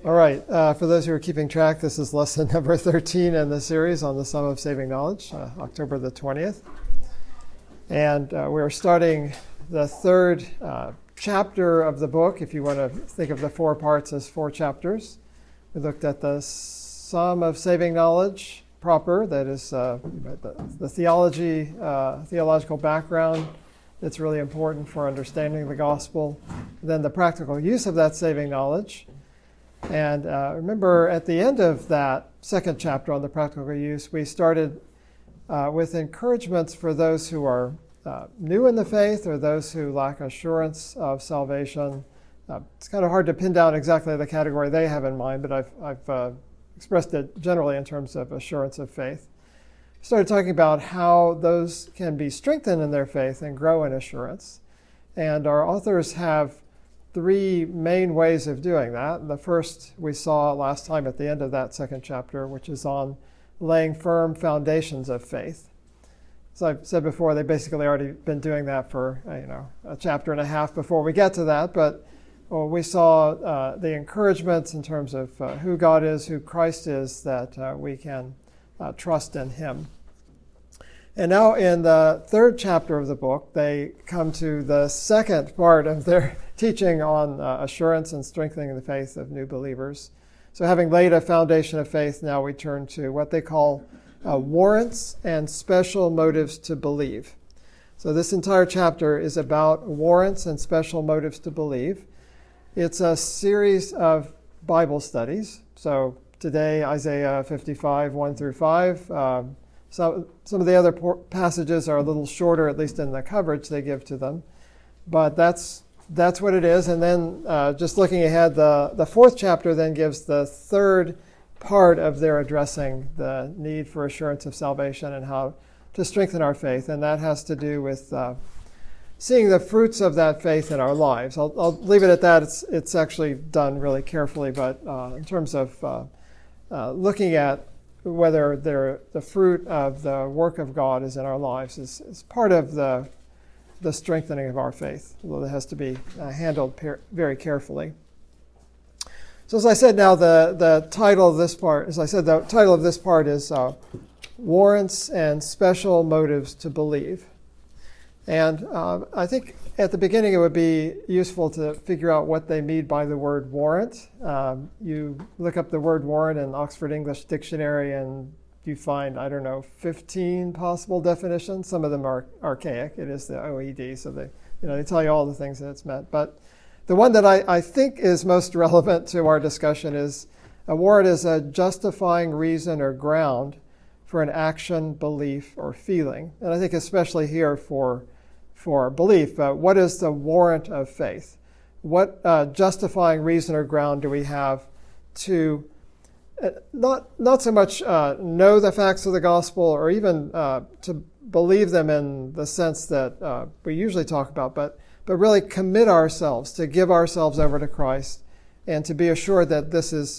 All right, for those who are keeping track, this is lesson number 13 in the series on the Sum of Saving Knowledge, October the 20th. And we're starting the third chapter of the book, if you want to think of the 4 parts as 4 chapters. We looked at the Sum of Saving Knowledge proper, that is the theological background that's really important for understanding the gospel, then the practical use of that saving knowledge. And remember, at the end of that second chapter on the practical use, we started with encouragements for those who are new in the faith or those who lack assurance of salvation. It's kind of hard to pin down exactly the category they have in mind, but I've expressed it generally in terms of assurance of faith. We started talking about how those can be strengthened in their faith and grow in assurance. And our authors have 3 main ways of doing that. The first we saw last time at the end of that second chapter, which is on laying firm foundations of faith. As I've said before, they've basically already been doing that for a chapter and a half before we get to that. But we saw the encouragements in terms of who God is, who Christ is, that we can trust in Him. And now in the third chapter of the book, they come to the second part of their teaching on assurance and strengthening the faith of new believers. So having laid a foundation of faith, now we turn to what they call warrants and special motives to believe. So this entire chapter is about warrants and special motives to believe. It's a series of Bible studies. So today, Isaiah 55, 1 through 5. Some of the other passages are a little shorter, at least in the coverage they give to them. But that's what it is. And then just looking ahead, the fourth chapter then gives the third part of their addressing the need for assurance of salvation and how to strengthen our faith. And that has to do with seeing the fruits of that faith in our lives. I'll leave it at that. It's actually done really carefully. But in terms of looking at whether the fruit of the work of God is in our lives is part of the strengthening of our faith, although it has to be handled very carefully. So as I said now, the title of this part, is Warrants and Special Motives to Believe. And I think at the beginning it would be useful to figure out what they mean by the word warrant. You look up the word warrant in Oxford English Dictionary and you find, 15 possible definitions. Some of them are archaic. It is the OED, so they tell you all the things that it's meant. But the one that I think is most relevant to our discussion is a warrant is a justifying reason or ground for an action, belief, or feeling. And I think especially here for belief, what is the warrant of faith? What justifying reason or ground do we have to not so much know the facts of the gospel or even to believe them in the sense that we usually talk about, but really commit ourselves, to give ourselves over to Christ and to be assured that this is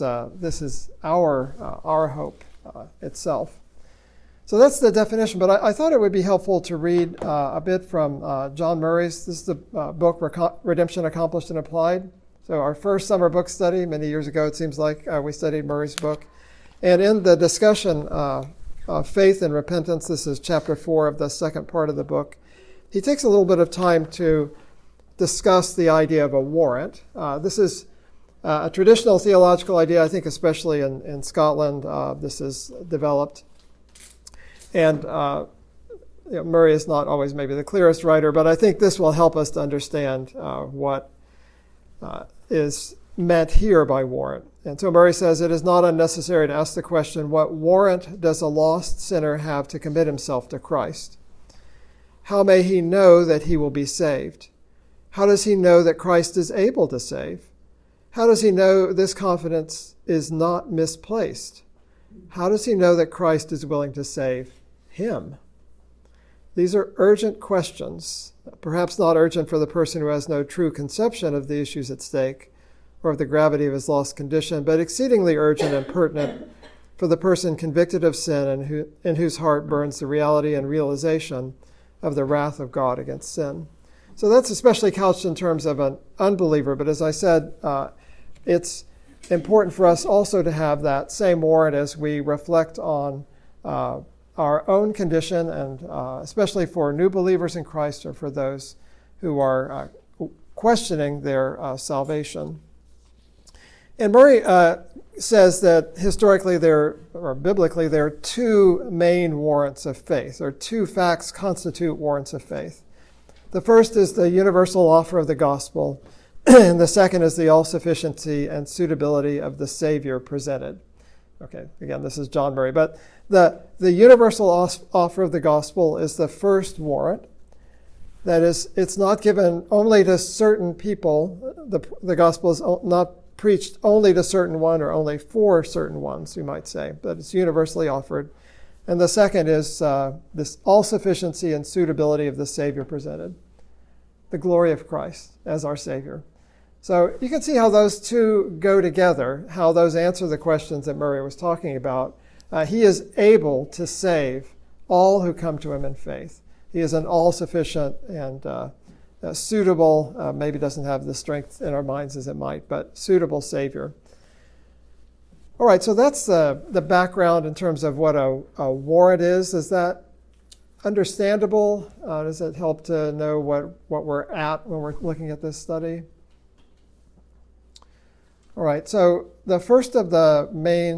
our hope itself. So that's the definition, but I thought it would be helpful to read a bit from John Murray's. This is the book, Redemption Accomplished and Applied. So our first summer book study, many years ago it seems like, we studied Murray's book. And in the discussion of faith and repentance, this is chapter 4 of the second part of the book, he takes a little bit of time to discuss the idea of a warrant. This is a traditional theological idea, I think especially in Scotland, this is developed. And Murray is not always maybe the clearest writer, but I think this will help us to understand what is meant here by warrant. And so Murray says, it is not unnecessary to ask the question, what warrant does a lost sinner have to commit himself to Christ? How may he know that he will be saved? How does he know that Christ is able to save? How does he know this confidence is not misplaced? How does he know that Christ is willing to save him? These are urgent questions, perhaps not urgent for the person who has no true conception of the issues at stake or of the gravity of his lost condition, but exceedingly urgent and pertinent for the person convicted of sin and in whose heart burns the reality and realization of the wrath of God against sin. So that's especially couched in terms of an unbeliever, but as I said, it's important for us also to have that same warrant as we reflect on our own condition, and especially for new believers in Christ or for those who are questioning their salvation. And Murray says that historically biblically there are two main warrants of faith, or two facts constitute warrants of faith. The first is the universal offer of the gospel, and the second is the all-sufficiency and suitability of the Savior presented. Okay, again, this is John Murray, but the universal offer of the gospel is the first warrant. That is, it's not given only to certain people. The gospel is not preached only to certain one or only for certain ones, you might say, but it's universally offered. And the second is this all-sufficiency and suitability of the Savior presented, the glory of Christ as our Savior. So you can see how those two go together, how those answer the questions that Murray was talking about. He is able to save all who come to him in faith. He is an all-sufficient and suitable, maybe doesn't have the strength in our minds as it might, but suitable Savior. All right, so that's the background in terms of what a warrant is. Is that understandable? Does it help to know what we're at when we're looking at this study? All right, so the first of the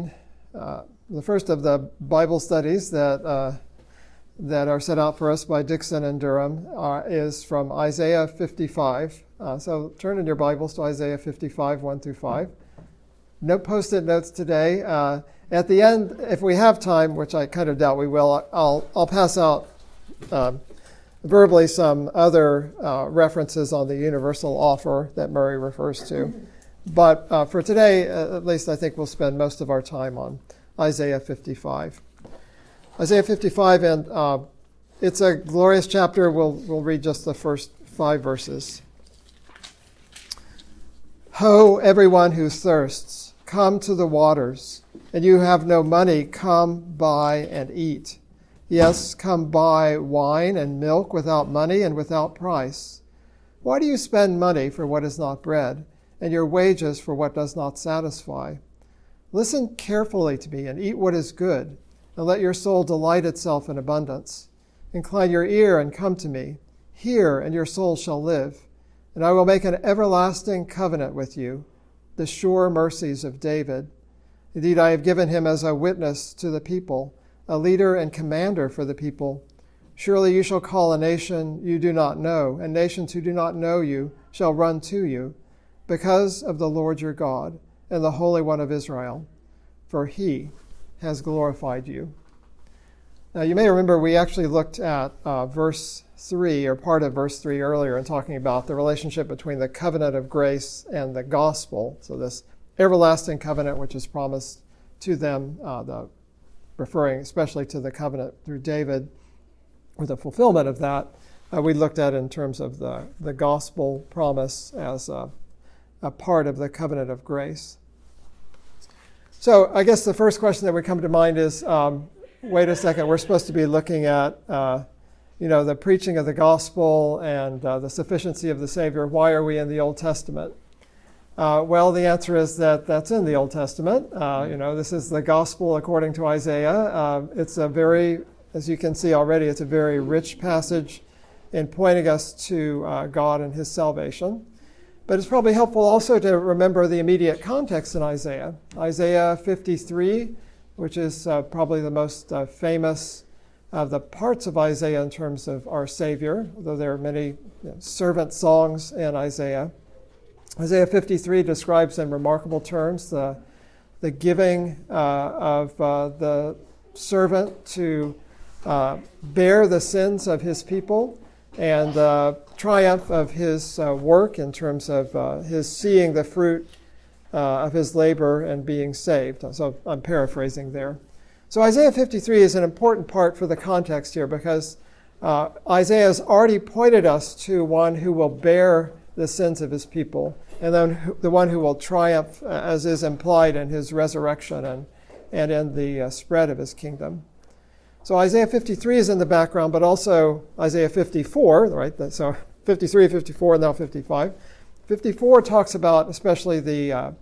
Bible studies that are set out for us by Dixon and Durham is from Isaiah 55. So turn in your Bibles to Isaiah 55, 1 through 5. No post-it notes today. At the end, if we have time, which I kind of doubt we will, I'll pass out verbally some other references on the universal offer that Murray refers to. But for today, at least I think we'll spend most of our time on Isaiah 55. Isaiah 55, and it's a glorious chapter. We'll read just the first 5 verses. Ho, everyone who thirsts, come to the waters, and you have no money, come buy and eat. Yes, come buy wine and milk without money and without price. Why do you spend money for what is not bread, and your wages for what does not satisfy? Listen carefully to me and eat what is good, and let your soul delight itself in abundance. Incline your ear and come to me. Hear, and your soul shall live. And I will make an everlasting covenant with you, the sure mercies of David. Indeed, I have given him as a witness to the people, a leader and commander for the people. Surely you shall call a nation you do not know, and nations who do not know you shall run to you, because of the Lord your God and the Holy One of Israel, for he has glorified you. Now, you may remember we actually looked at verse 3, or part of verse 3 earlier, in talking about the relationship between the covenant of grace and the gospel. So this everlasting covenant which is promised to them, referring especially to the covenant through David, or the fulfillment of that, we looked at in terms of the gospel promise as a part of the covenant of grace. So I guess the first question that would come to mind is, wait a second, we're supposed to be looking at the preaching of the gospel and the sufficiency of the Savior. Why are we in the Old Testament? Well, the answer is that's in the Old Testament. This is the gospel according to Isaiah. It's a very, as you can see already, it's a very rich passage in pointing us to God and his salvation. But it's probably helpful also to remember the immediate context in Isaiah. Isaiah 53, which is probably the most famous of the parts of Isaiah in terms of our Savior, although there are many servant songs in Isaiah. Isaiah 53 describes in remarkable terms the giving of the servant to bear the sins of his people, and the triumph of his work in terms of his seeing the fruit of his labor and being saved. So I'm paraphrasing there. So Isaiah 53 is an important part for the context here, because Isaiah has already pointed us to one who will bear the sins of his people, and then the one who will triumph, as is implied in his resurrection and in the spread of his kingdom. So Isaiah 53 is in the background, but also Isaiah 54, right? So 53, 54, and now 55. 54 talks about especially the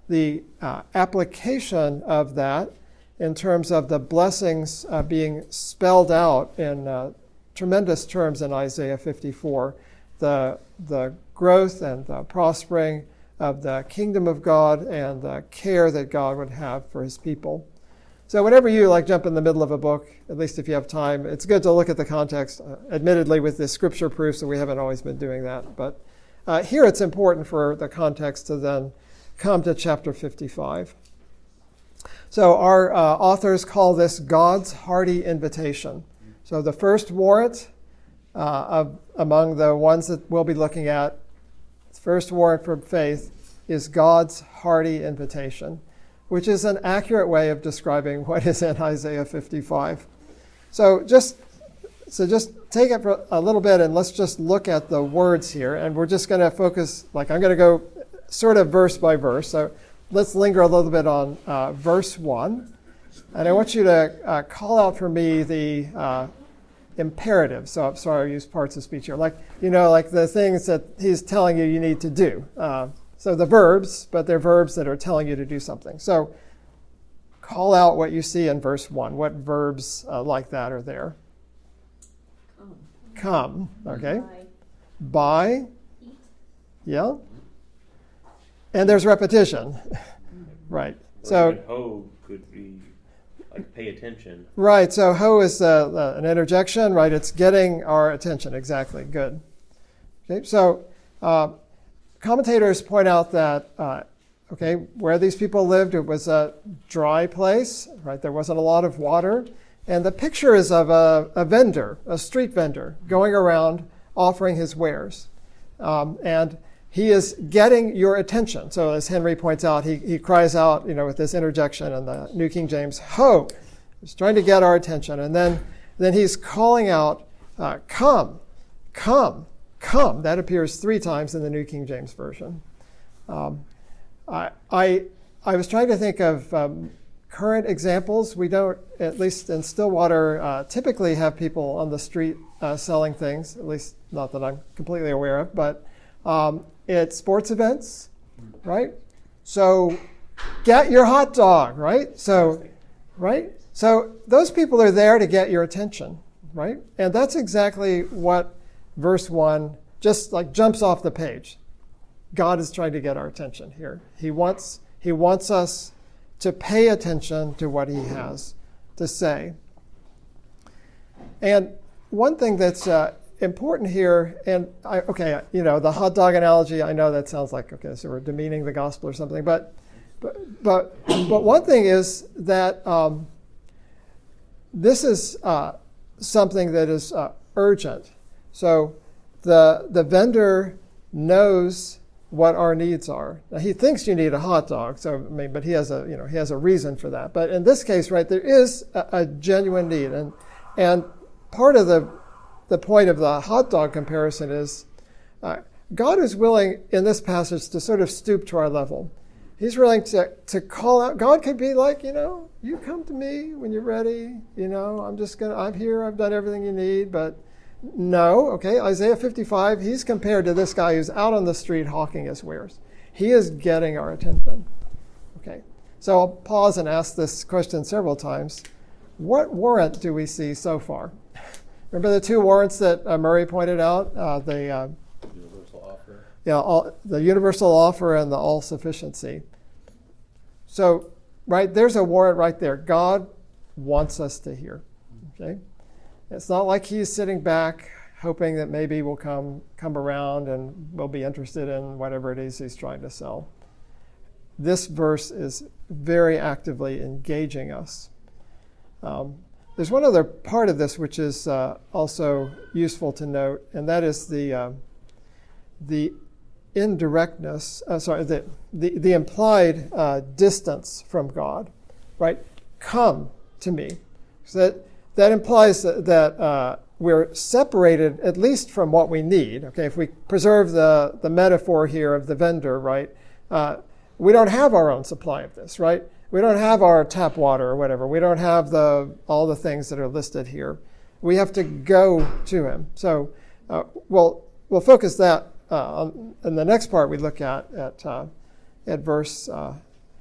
the application of that in terms of the blessings being spelled out in tremendous terms in Isaiah 54, the growth and the prospering of the kingdom of God and the care that God would have for his people. So whenever you jump in the middle of a book, at least if you have time, it's good to look at the context. Admittedly, with the scripture proof, so we haven't always been doing that. But here it's important for the context to then come to chapter 55. So our authors call this God's hearty invitation. So the first warrant among the ones that we'll be looking at, the first warrant for faith is God's hearty invitation, which is an accurate way of describing what is in Isaiah 55. So just take it for a little bit and let's just look at the words here. And we're just going to focus, I'm going to go sort of verse by verse. So let's linger a little bit on verse 1. And I want you to call out for me the imperative. So I'm sorry, I use parts of speech here. The things that he's telling you need to do. So the verbs, but they're verbs that are telling you to do something. So call out what you see in verse 1. What verbs like that are there? Come. Okay. Buy. Eat. Yeah. And there's repetition. Right. So ho could be pay attention. Right. So ho is an interjection, right? It's getting our attention. Exactly. Good. Okay. So commentators point out that, where these people lived, it was a dry place, right? There wasn't a lot of water. And the picture is of a vendor, a street vendor, going around offering his wares. And he is getting your attention. So as Henry points out, he cries out, with this interjection in the New King James, ho! He's trying to get our attention. And then he's calling out, come, come, come. That appears 3 times in the New King James Version. I was trying to think of current examples. We don't, at least in Stillwater, typically have people on the street selling things, at least not that I'm completely aware of, but it's sports events, right? So get your hot dog, right? So those people are there to get your attention, right? And that's exactly what verse 1 just jumps off the page. God is trying to get our attention here. He wants us to pay attention to what he has to say. And one thing that's important here, and the hot dog analogy, I know that sounds like, so we're demeaning the gospel or something, but one thing is that this is something that is urgent. So the vendor knows what our needs are. Now, he thinks you need a hot dog, but he has a reason for that. But in this case, right, there is a genuine need, and part of the point of the hot dog comparison is God is willing in this passage to sort of stoop to our level. He's willing to call out. God could be like, you come to me when you're ready. I'm here. I've done everything you need, but. No, Isaiah 55, he's compared to this guy who's out on the street hawking his wares. He is getting our attention. So I'll pause and ask this question several times. What warrant do we see so far? Remember the 2 warrants that Murray pointed out? The universal offer. Yeah, the universal offer and the all-sufficiency. So, right, there's a warrant right there. God wants us to hear. It's not like he's sitting back hoping that maybe we'll come around and we'll be interested in whatever it is he's trying to sell. This verse is very actively engaging us. There's one other part of this which is also useful to note, and that is the indirectness, the implied distance from God, right? Come to me. So that implies that we're separated at least from what we need. If we preserve the metaphor here of the vendor, right? We don't have our own supply of this, right? We don't have our tap water or whatever. We don't have all the things that are listed here. We have to go to him. So we'll focus that on in the next part we look at verse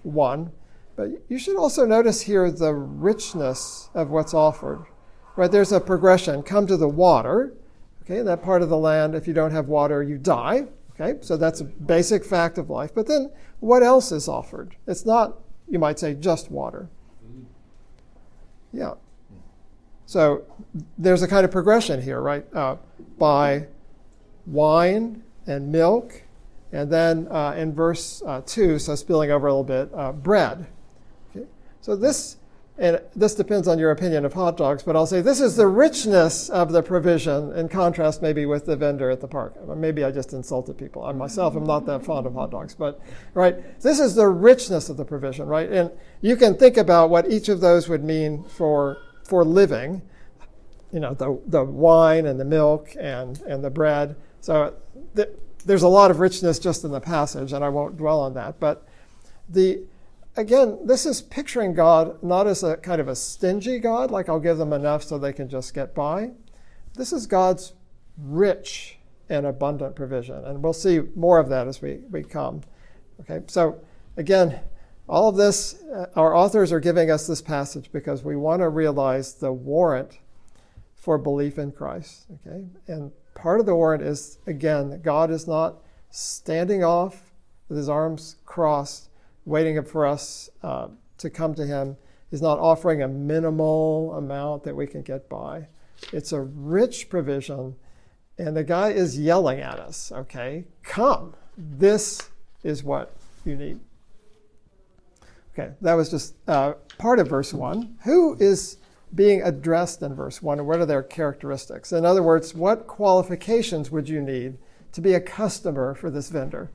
one. But you should also notice here the richness of what's offered. Right, there's a progression. Come to the water. Okay, in that part of the land, if you don't have water, you die. Okay, so that's a basic fact of life. But then what else is offered? It's not, you might say, just water. Yeah. So there's a kind of progression here, right? By wine and milk, and then in verse 2, so spilling over a little bit, bread. Okay? So this depends on your opinion of hot dogs, but I'll say this is the richness of the provision in contrast maybe with the vendor at the park. Maybe I just insulted people. I myself am not that fond of hot dogs, but right, this is the richness of the provision, right? And you can think about what each of those would mean for living, you know, the wine and the milk and the bread. So there's a lot of richness just in the passage, and I won't dwell on that. But again, this is picturing God not as a kind of a stingy God, like I'll give them enough so they can just get by. This is God's rich and abundant provision, and we'll see more of that as we come. Okay, so again, all of this, our authors are giving us this passage because we want to realize the warrant for belief in Christ. Okay, and part of the warrant is, again, that God is not standing off with his arms crossed, waiting for us to come to him. He's not offering a minimal amount that we can get by. It's a rich provision, and the guy is yelling at us, okay? Come. This is what you need. Okay, that was just part of verse 1. Who is being addressed in verse 1, and what are their characteristics? In other words, what qualifications would you need to be a customer for this vendor?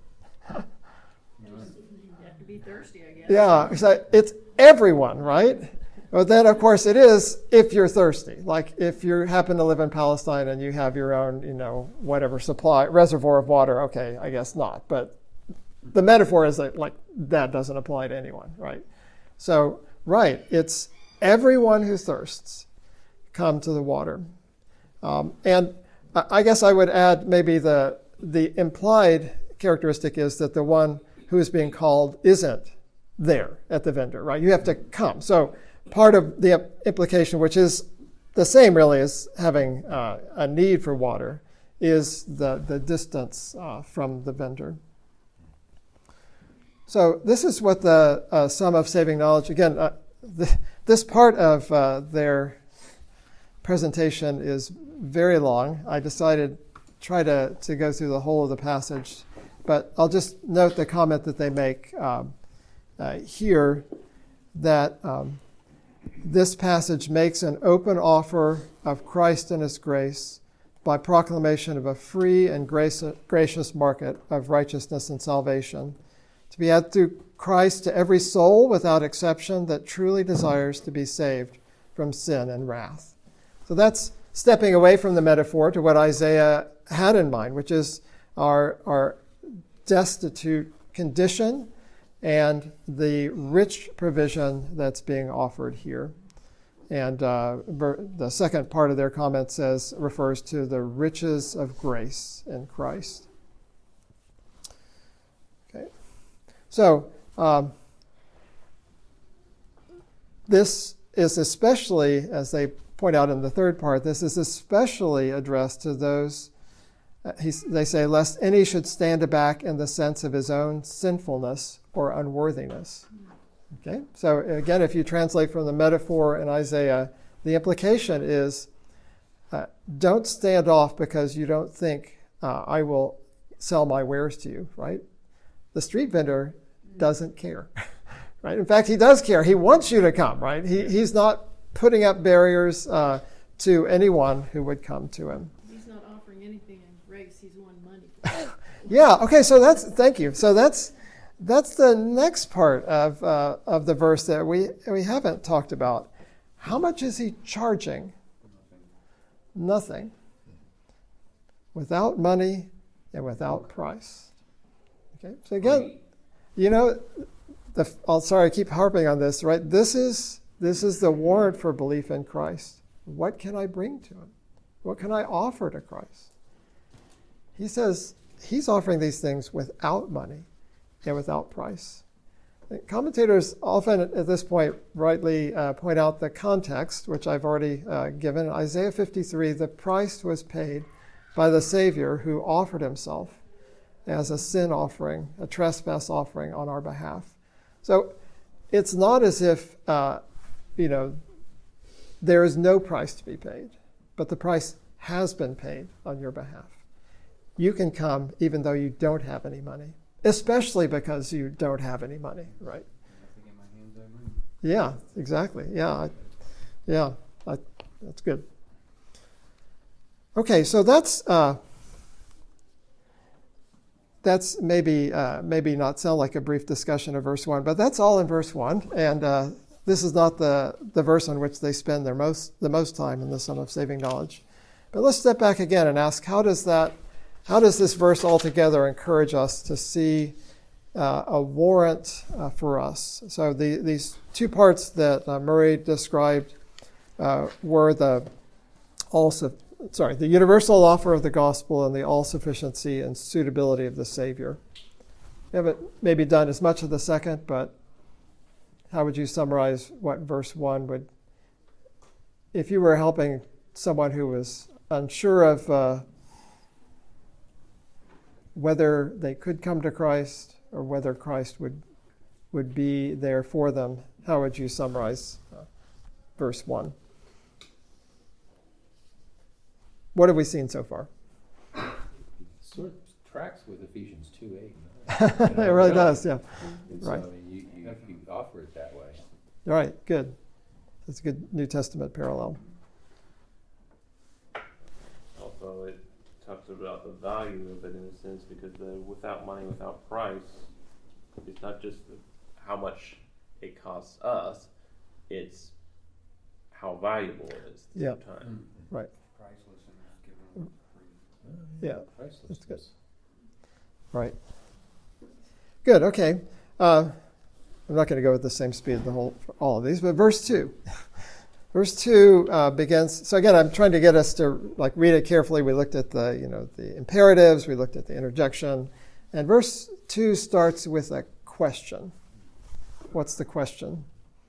Be thirsty, I guess. Yeah, so it's everyone, right? But then, of course, it is if you're thirsty. Like if you happen to live in Palestine and you have your own, whatever reservoir of water, okay, I guess not. But the metaphor is that, like, that doesn't apply to anyone, right? So, right, it's everyone who thirsts, come to the water. And I guess I would add maybe the implied characteristic is that the one who is being called isn't there at the vendor, right? You have to come. So part of the implication, which is the same really as having a need for water, is the distance from the vendor. So this is what the sum of saving knowledge, again, this part of their presentation is very long. I decided try to go through the whole of the passage. But I'll just note the comment that they make here, that this passage makes an open offer of Christ and his grace by proclamation of a free and gracious market of righteousness and salvation, to be had through Christ to every soul without exception that truly desires to be saved from sin and wrath. So that's stepping away from the metaphor to what Isaiah had in mind, which is our destitute condition and the rich provision that's being offered here. And the second part of their comment refers to the riches of grace in Christ. Okay, so this is especially, as they point out in the third part, this is especially addressed to those they say, lest any should stand aback in the sense of his own sinfulness or unworthiness. Okay, so again, if you translate from the metaphor in Isaiah, the implication is don't stand off because you don't think I will sell my wares to you, right? The street vendor doesn't care, right? In fact, he does care. He wants you to come, right? He's not putting up barriers to anyone who would come to him. He's not offering anything in grace. He's won money. Yeah. Okay. So thank you. So that's the next part of the verse that we haven't talked about. How much is he charging? Nothing. Without money and without price. Okay. So again, I keep harping on this, right? This is the warrant for belief in Christ. What can I bring to him? What can I offer to Christ? He says he's offering these things without money and without price. Commentators often at this point rightly point out the context, which I've already given. Isaiah 53, the price was paid by the Savior who offered himself as a sin offering, a trespass offering on our behalf. So it's not as if, there is no price to be paid, but the price has been paid on your behalf. You can come even though you don't have any money, especially because you don't have any money, right? Yeah, exactly. That's good. Okay, so that's maybe not sound like a brief discussion of verse 1, but that's all in verse 1, and this is not the verse on which they spend the most time in the Sum of Saving Knowledge. But let's step back again and ask, how does this verse altogether encourage us to see a warrant for us? So these two parts that Murray described were the universal offer of the gospel and the all-sufficiency and suitability of the Savior. We haven't maybe done as much of the second, but how would you summarize what verse 1 would, if you were helping someone who was unsure of whether they could come to Christ or whether Christ would be there for them, how would you summarize verse 1? What have we seen so far? Sort of tracks with Ephesians 2:8. It really does, yeah. And Right. So, I mean, you offer it that way. All right, good. That's a good New Testament parallel. Also, it talks about the value of it in a sense, because without money, without price, it's not just how much it costs us, it's how valuable it is at the same time. Right. Priceless and given free. Yeah, Priceless. that's good. Right. Good, okay. I'm not going to go at the same speed for all of these, but verse 2. Verse 2 begins, so again, I'm trying to get us to read it carefully. We looked at the imperatives, we looked at the interjection, and verse 2 starts with a question. What's the question?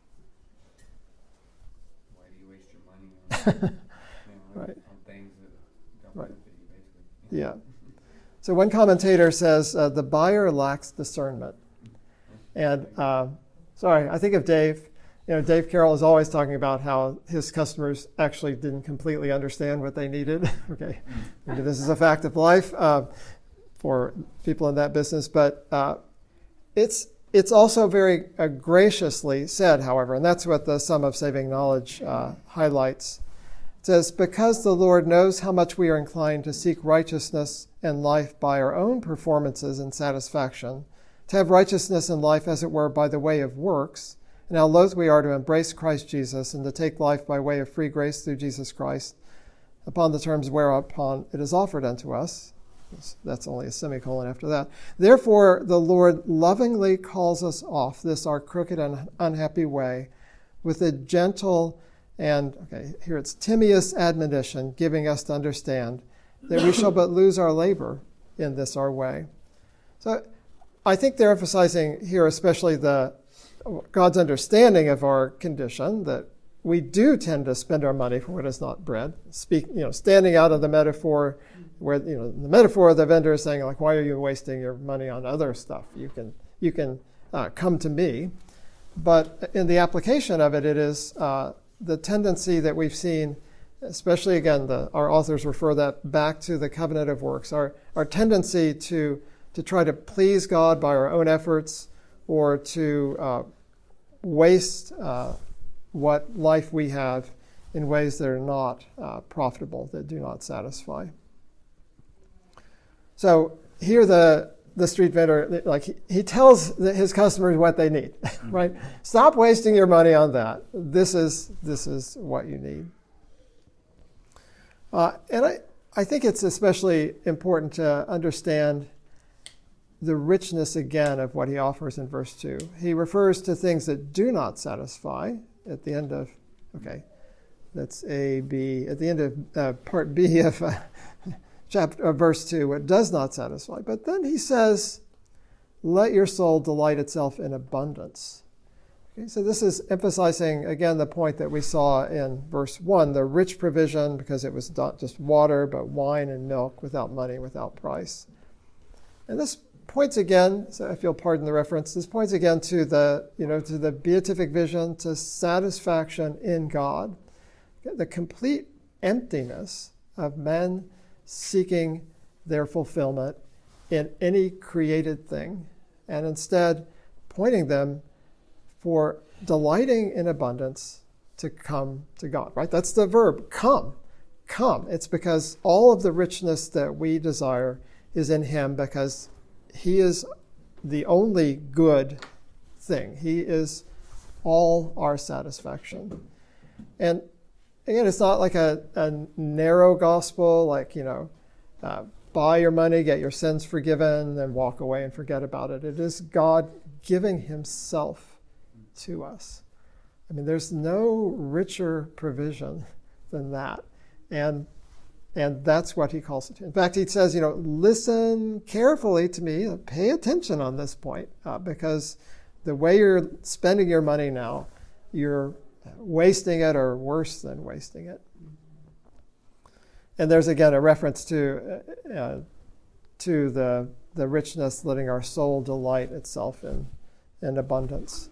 Why do you waste your money on, Right. on things that don't Right. benefit you, basically? Yeah. So one commentator says the buyer lacks discernment. And I think of Dave. Dave Carroll is always talking about how his customers actually didn't completely understand what they needed. Okay, maybe this is a fact of life for people in that business, but it's also very graciously said, however, and that's what the Sum of Saving Knowledge highlights. It says, because the Lord knows how much we are inclined to seek righteousness and life by our own performances and satisfaction, to have righteousness in life, as it were, by the way of works, and how loath we are to embrace Christ Jesus and to take life by way of free grace through Jesus Christ, upon the terms whereupon it is offered unto us. That's only a semicolon after that. Therefore, the Lord lovingly calls us off this our crooked and unhappy way with a gentle and, here it's timious admonition, giving us to understand that we shall but lose our labor in this our way. So I think they're emphasizing here especially God's understanding of our condition, that we do tend to spend our money for what is not bread. Standing out of the metaphor where, the metaphor of the vendor is saying, why are you wasting your money on other stuff? You can come to me. But in the application of it, it is the tendency that we've seen, especially again, our authors refer that back to the covenant of works, our tendency to try to please God by our own efforts, or to waste what life we have in ways that are not profitable, that do not satisfy. So here the street vendor, he tells his customers what they need, right? Stop wasting your money on that. This is what you need. And I think it's especially important to understand the richness again of what he offers in verse 2. He refers to things that do not satisfy at the end of, that's A, B, at the end of part B of verse 2, what does not satisfy. But then he says let your soul delight itself in abundance. Okay, so this is emphasizing, again, the point that we saw in verse 1, the rich provision, because it was not just water, but wine and milk without money, without price. And this points again, so if you'll pardon the reference, this points again to the beatific vision, to satisfaction in God, the complete emptiness of men seeking their fulfillment in any created thing, and instead pointing them for delighting in abundance to come to God, right? That's the verb, come, come. It's because all of the richness that we desire is in him, because he is the only good thing. He is all our satisfaction. And again, it's not like a narrow gospel, like, buy your money, get your sins forgiven, and walk away and forget about it. It is God giving himself to us. I mean, there's no richer provision than that. And that's what he calls it. In fact, he says, listen carefully to me, pay attention on this point, because the way you're spending your money now, you're wasting it, or worse than wasting it. And there's again a reference to the richness, letting our soul delight itself in abundance.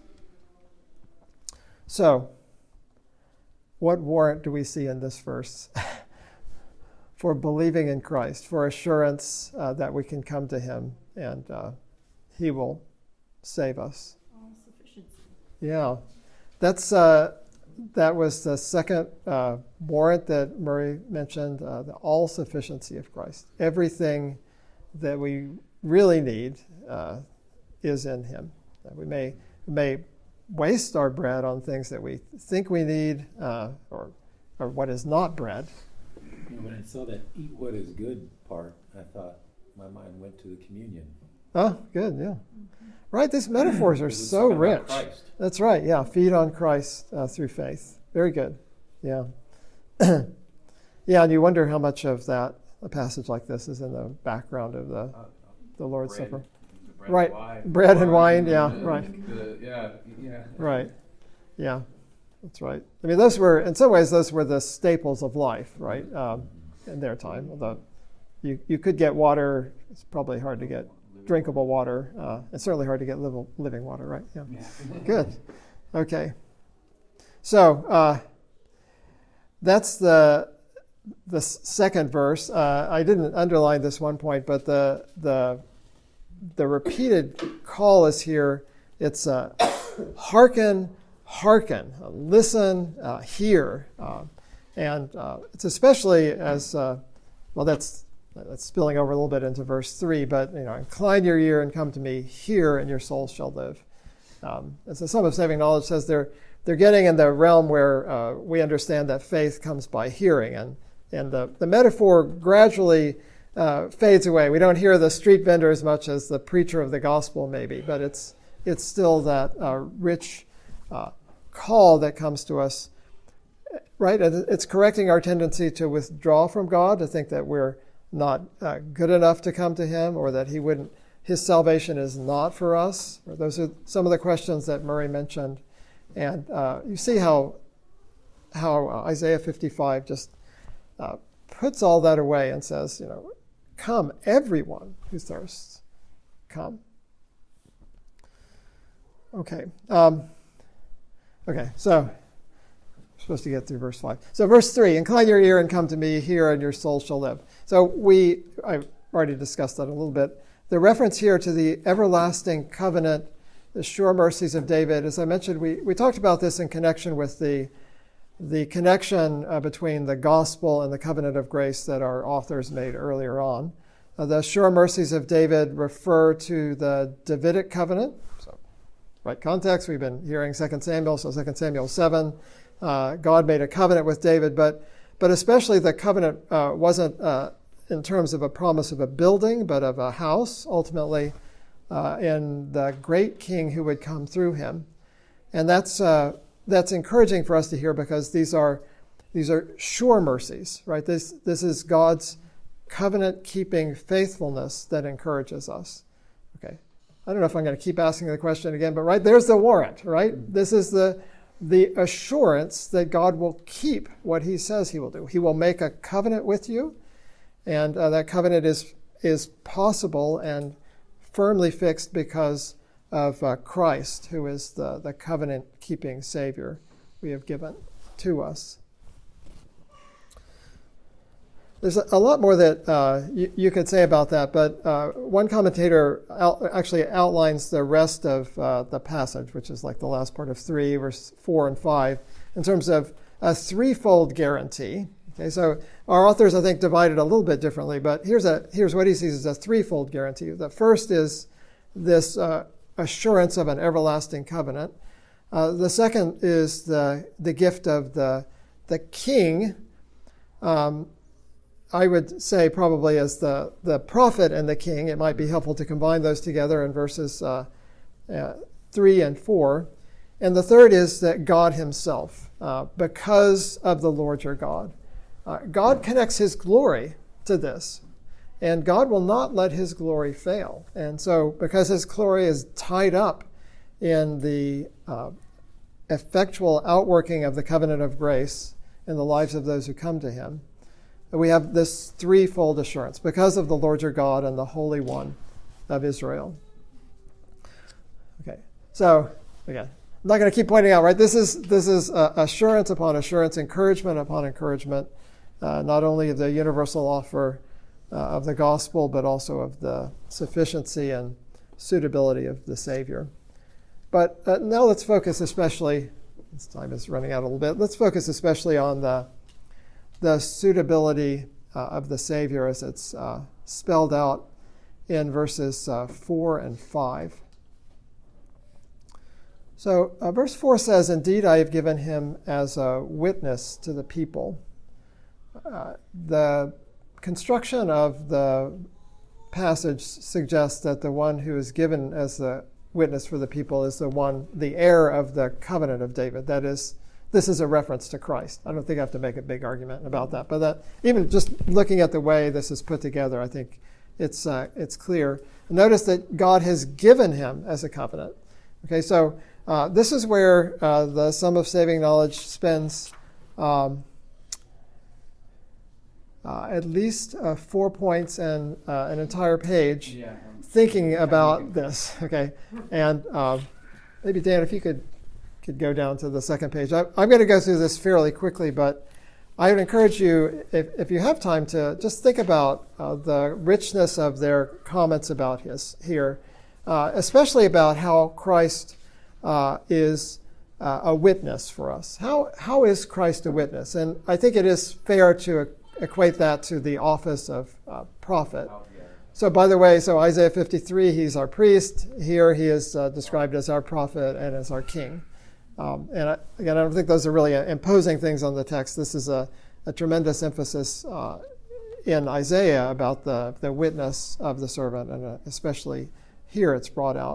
So, what warrant do we see in this verse for believing in Christ, for assurance that we can come to him and he will save us? All sufficiency. Yeah, that was the second warrant that Murray mentioned, the all-sufficiency of Christ. Everything that we really need is in him. We may waste our bread on things that we think we need, or what is not bread. When I saw that eat what is good part, I thought my mind went to the communion. Oh, good, yeah. Right, these metaphors are It's so talking about rich. Christ. That's right, yeah. Feed on Christ through faith. Very good, yeah. Yeah, and you wonder how much of that, a passage like this, is in the background of the Lord's Bread. Supper. The bread Right. and wine. Bread and wine, yeah, The- right. Yeah. Right, yeah, that's right. I mean, those were, in some ways, those were the staples of life, right, in their time. Although you could get water, it's probably hard to get drinkable water. It's certainly hard to get living water, right? Yeah. Good. Okay. So that's the second verse. I didn't underline this one point, but the repeated call is here. It's hearken, hearken, listen, hear, and it's especially as well. That's spilling over a little bit into verse 3. But incline your ear and come to me, hear, and your soul shall live. As the Sum of Saving Knowledge says, they're getting in the realm where we understand that faith comes by hearing, and the metaphor gradually fades away. We don't hear the street vendor as much as the preacher of the gospel, maybe, but it's still that rich call that comes to us, right? It's correcting our tendency to withdraw from God, to think that we're not good enough to come to him, or that his salvation is not for us. Or those are some of the questions that Murray mentioned. And you see how Isaiah 55 just puts all that away and says, come, everyone who thirsts, come. Okay. So we're supposed to get through verse 5. So verse 3, incline your ear and come to me, hear, and your soul shall live. So I've already discussed that a little bit. The reference here to the everlasting covenant, the sure mercies of David, as I mentioned, we talked about this in connection with the connection between the gospel and the covenant of grace that our authors made earlier on. The sure mercies of David refer to the Davidic covenant. So, right context, we've been hearing 2 Samuel, so 2 Samuel 7. God made a covenant with David, but especially the covenant wasn't in terms of a promise of a building, but of a house, ultimately, in the great king who would come through him. And that's encouraging for us to hear, because these are sure mercies, right? This is God's covenant-keeping faithfulness that encourages us. Okay, I don't know if I'm going to keep asking the question again, but right, there's the warrant, right? This is the assurance that God will keep what he says he will do. He will make a covenant with you, and that covenant is possible and firmly fixed because of Christ, who is the covenant-keeping Savior we have given to us. There's a lot more that you could say about that, but one commentator actually outlines the rest of the passage, which is like the last part of 3, verse 4 and 5, in terms of a threefold guarantee. Okay, so our authors, I think, divided a little bit differently, but here's what he sees as a threefold guarantee. The first is this assurance of an everlasting covenant. The second is the gift of the king. I would say probably as the prophet and the king. It might be helpful to combine those together in verses 3 and 4. And the third is that God himself, because of the Lord your God. God connects his glory to this, and God will not let his glory fail. And so because his glory is tied up in the effectual outworking of the covenant of grace in the lives of those who come to him, we have this threefold assurance because of the Lord your God and the Holy One of Israel. Okay, so again, I'm not going to keep pointing out, right? This is assurance upon assurance, encouragement upon encouragement, not only of the universal offer of the gospel, but also of the sufficiency and suitability of the Savior. But now let's focus especially, this time is running out a little bit, let's focus especially on the suitability of the Savior as it's spelled out in verses 4 and 5. So verse 4 says, "Indeed, I have given him as a witness to the people." The construction of the passage suggests that the one who is given as the witness for the people is the heir of the covenant of David. That is, this is a reference to Christ. I don't think I have to make a big argument about that, but that even just looking at the way this is put together, I think it's clear. Notice that God has given him as a covenant. Okay, so this is where the Sum of Saving Knowledge spends at least 4 points and an entire page thinking about this. Okay, and maybe Dan, if you could go down to the second page. I'm going to go through this fairly quickly, but I would encourage you, if you have time, to just think about the richness of their comments about here, especially about how Christ is a witness for us. How is Christ a witness? And I think it is fair to equate that to the office of prophet. So by the way, so Isaiah 53, he's our priest. Here he is described as our prophet and as our king. And again, I don't think those are really imposing things on the text. This is a tremendous emphasis in Isaiah about the witness of the servant, and especially here it's brought out.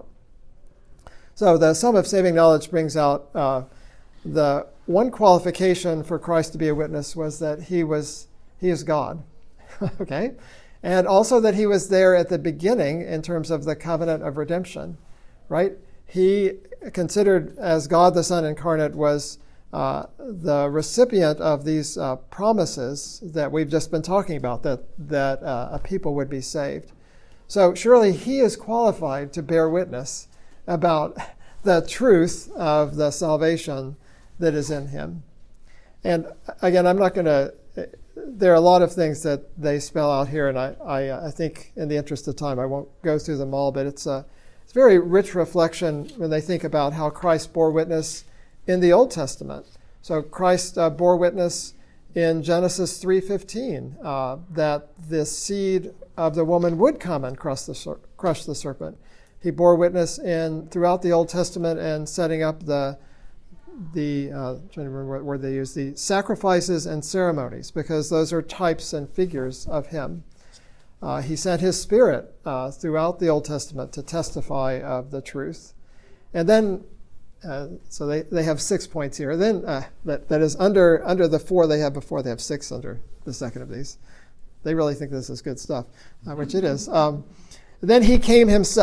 So the Sum of Saving Knowledge brings out the one qualification for Christ to be a witness was that he is God, okay? And also that he was there at the beginning in terms of the covenant of redemption, right? He, considered as God the Son incarnate, was the recipient of these promises that we've just been talking about, that a people would be saved. So surely he is qualified to bear witness about the truth of the salvation that is in him. And again, I'm not going to, there are a lot of things that they spell out here, and I think in the interest of time I won't go through them all, but it's a very rich reflection when they think about how Christ bore witness in the Old Testament. So Christ bore witness in Genesis 3:15 that the seed of the woman would come and crush the serpent. He bore witness throughout the Old Testament and setting up the trying to remember what word they use, the sacrifices and ceremonies, because those are types and figures of him. He sent his Spirit throughout the Old Testament to testify of the truth. And then, so they have 6 points here. Then, that is under the 4 they have before, they have 6 under the second of these. They really think this is good stuff, which it is. Then he came himself.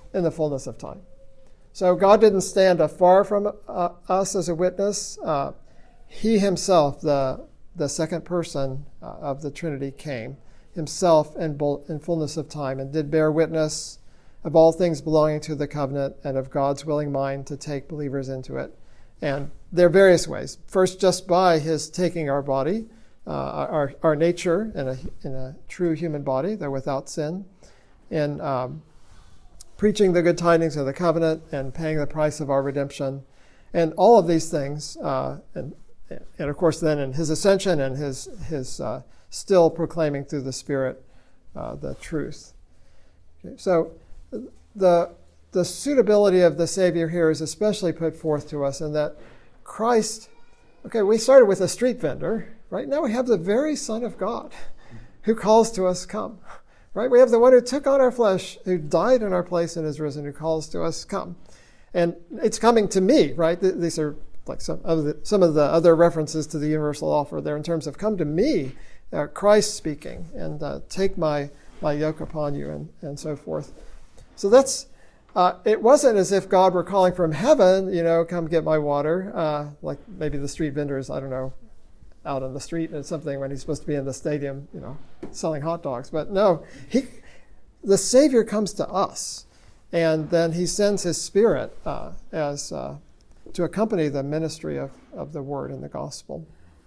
in the fullness of time. So God didn't stand afar from us as a witness. He himself, the second person of the Trinity, came himself in fullness of time and did bear witness of all things belonging to the covenant and of God's willing mind to take believers into it. And there are various ways. First, just by his taking our body, our nature in a true human body, though without sin, in preaching the good tidings of the covenant and paying the price of our redemption. And all of these things, and of course then in his ascension and his still proclaiming through the Spirit the truth. Okay, so the suitability of the Savior here is especially put forth to us in that Christ, okay, we started with a street vendor, right? Now we have the very Son of God who calls to us, come, right? We have the one who took on our flesh, who died in our place and is risen, who calls to us, come. And it's coming to me, right? These are like some of the other references to the universal offer there in terms of come to me, Christ speaking, and take my yoke upon you and so forth. So that's, it wasn't as if God were calling from heaven, come get my water, like maybe the street vendors, I don't know, out on the street or something when he's supposed to be in the stadium, selling hot dogs. But no, the Savior comes to us, and then he sends his Spirit as to accompany the ministry of the word and the gospel.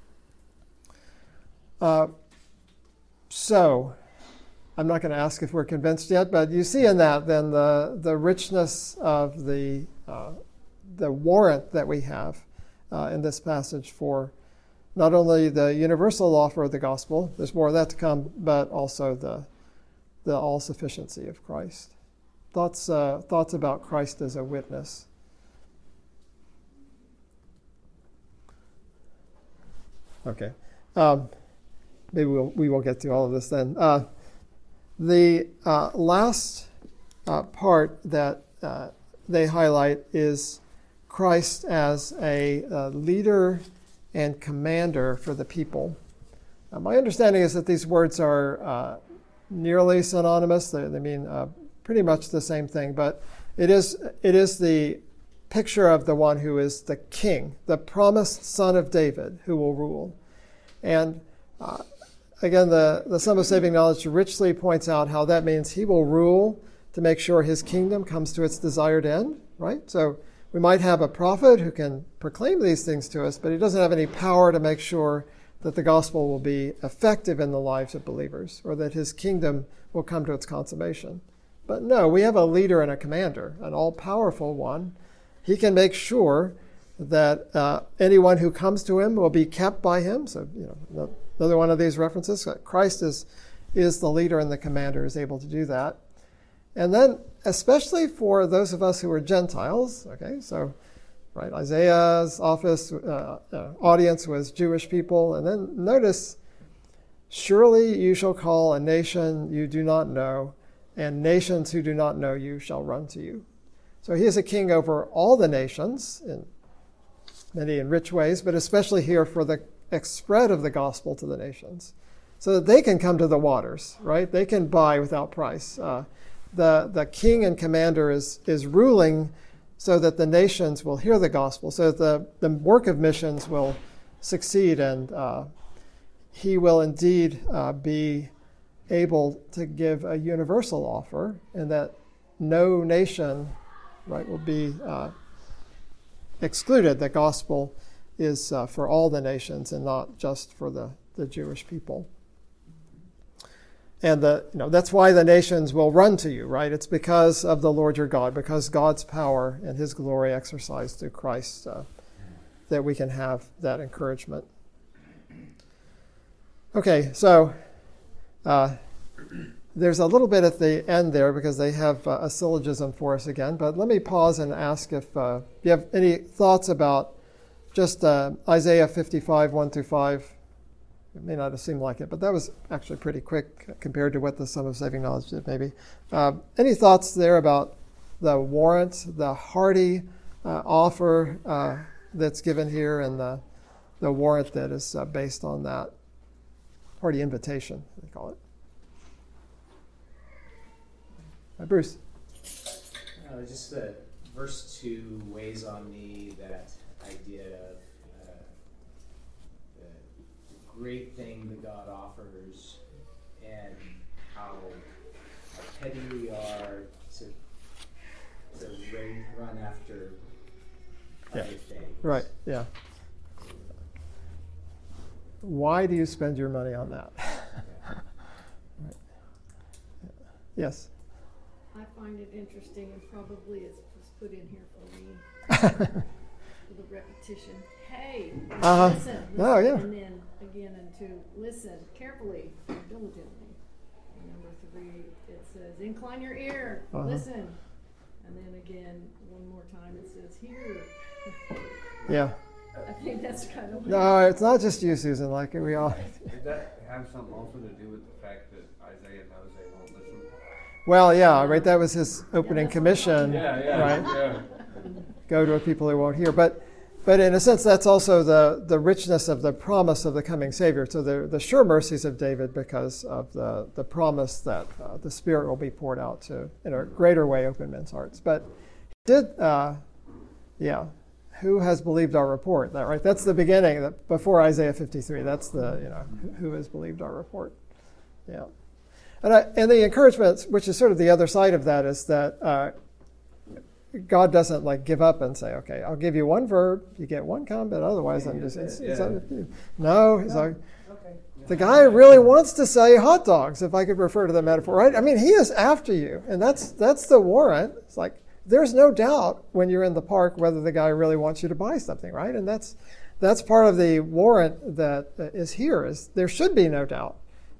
So, I'm not going to ask if we're convinced yet, but you see in that then the richness of the warrant that we have in this passage for not only the universal offer of the gospel, there's more of that to come, but also the all-sufficiency of Christ. Thoughts about Christ as a witness. Okay. Maybe we will get to all of this then. The last part that they highlight is Christ as a leader and commander for the people. My understanding is that these words are nearly synonymous. They mean pretty much the same thing, but it is the picture of the one who is the king, the promised son of David, who will rule. And again, the Sum of Saving Knowledge richly points out how that means he will rule to make sure his kingdom comes to its desired end, right? So we might have a prophet who can proclaim these things to us, but he doesn't have any power to make sure that the gospel will be effective in the lives of believers or that his kingdom will come to its consummation. But no, we have a leader and a commander, an all-powerful one. He can make sure that anyone who comes to him will be kept by him. So, another one of these references, Christ is the leader and the commander is able to do that. And then, especially for those of us who are Gentiles, okay, so, right, Isaiah's audience was Jewish people. And then notice, surely you shall call a nation you do not know, and nations who do not know you shall run to you. So he is a king over all the nations, in many and rich ways, but especially here for the spread of the gospel to the nations, so that they can come to the waters, right? They can buy without price. The king and commander is ruling so that the nations will hear the gospel, so that the work of missions will succeed, and he will indeed be able to give a universal offer, and that no nation, right, will be excluded. The gospel is for all the nations and not just for the Jewish people. And that's why the nations will run to you, right? It's because of the Lord your God, because God's power and his glory exercised through Christ that we can have that encouragement. Okay, so there's a little bit at the end there because they have a syllogism for us again, but let me pause and ask if you have any thoughts about just Isaiah 55, 1 through 5. It may not have seemed like it, but that was actually pretty quick compared to what the Sum of Saving Knowledge did, maybe. Any thoughts there about the warrant, the hearty offer that's given here, and the warrant that is based on that? Hearty invitation, they call it. Bruce. Just the verse 2 weighs on me that idea of the great thing that God offers and how petty we are to run after other things. Right, yeah. Why do you spend your money on that? Right. Yes? I find it interesting, and probably it's put in here for me, for the repetition. Hey, listen. Oh, yeah. And then again, and to listen carefully, diligently. And number 3, it says, incline your ear, listen. And then again, one more time, it says, hear. Yeah. I think that's kind of No, it's not just you, Susan. Like we all. Does that have something also to do with the fact that Isaiah knows they won't listen? Well, yeah, right. That was his opening commission. Right. Yeah. Go to a people who won't hear. But in a sense, that's also the richness of the promise of the coming Savior. So the sure mercies of David because of the promise that the Spirit will be poured out to, in a greater way, open men's hearts. But who has believed our report? That right? That's the beginning. Before Isaiah 53, that's who has believed our report. Yeah, and the encouragement, which is sort of the other side of that, is that God doesn't like give up and say, "Okay, I'll give you one verb, you get one comment. Otherwise, I'm just it's up to you." No, he's like, the guy really wants to sell you hot dogs, if I could refer to the metaphor, right? I mean, he is after you, and that's the warrant. It's like. There's no doubt when you're in the park whether the guy really wants you to buy something, right? And that's part of the warrant that is here. Is there should be no doubt.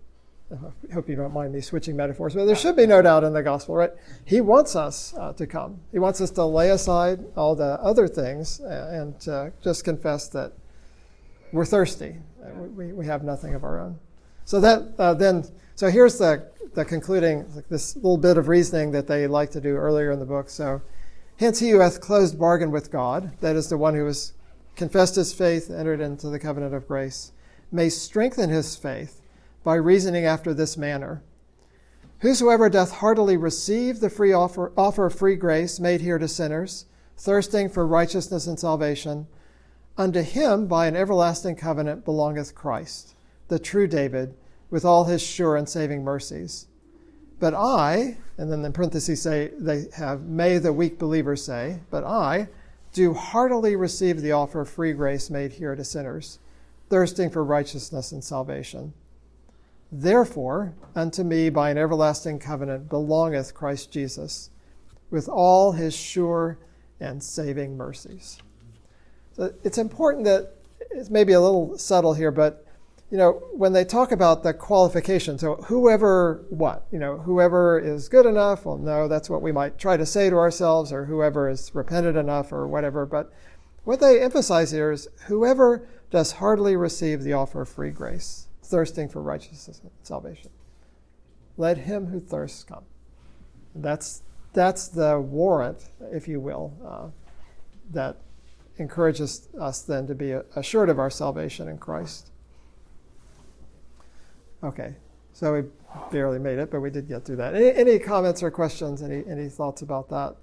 I hope you don't mind me switching metaphors, but there should be no doubt in the gospel, right? He wants us to come. He wants us to lay aside all the other things and just confess that we're thirsty. We have nothing of our own. So that so here's the concluding, this little bit of reasoning that they like to do earlier in the book. So, hence he who hath closed bargain with God, that is the one who has confessed his faith, entered into the covenant of grace, may strengthen his faith by reasoning after this manner. Whosoever doth heartily receive the free offer of free grace made here to sinners, thirsting for righteousness and salvation, unto him by an everlasting covenant belongeth Christ, the true David, with all his sure and saving mercies. But I, and then in parentheses say, they have, may the weak believer say, but I do heartily receive the offer of free grace made here to sinners, thirsting for righteousness and salvation. Therefore, unto me by an everlasting covenant belongeth Christ Jesus, with all his sure and saving mercies. So it's important that, it's maybe a little subtle here, but when they talk about the qualification, so whoever is good enough, well, no, that's what we might try to say to ourselves, or whoever is repentant enough or whatever. But what they emphasize here is whoever does heartily receive the offer of free grace, thirsting for righteousness and salvation. Let him who thirsts come. That's the warrant, if you will, that encourages us then to be assured of our salvation in Christ. Okay, so we barely made it, but we did get through that. Any comments or questions? Any thoughts about that?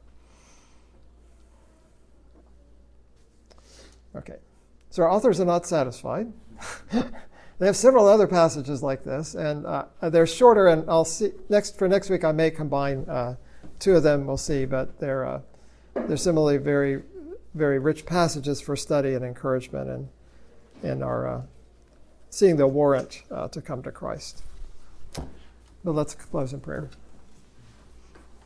Okay, so our authors are not satisfied. They have several other passages like this, and they're shorter. And I'll see next week. I may combine two of them. We'll see, but they're similarly very, very rich passages for study and encouragement, and are. Seeing the warrant to come to Christ. But let's close in prayer.